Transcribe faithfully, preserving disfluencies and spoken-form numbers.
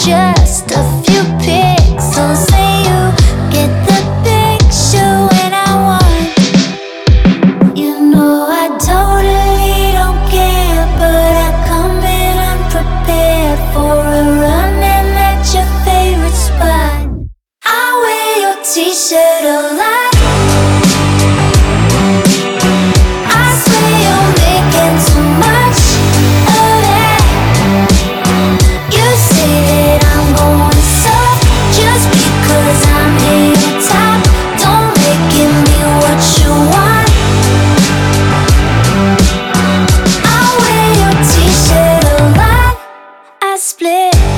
just a few pixels, and you get the picture when I want. You know I totally don't care, but I come in unprepared for a run and at your favorite spot. I wear your t-shirt a lot. I swear you're making too much of that. You say that I'm going soft just because I'm near the top. Don't make it me what you want. I wear your t-shirt a lot. I split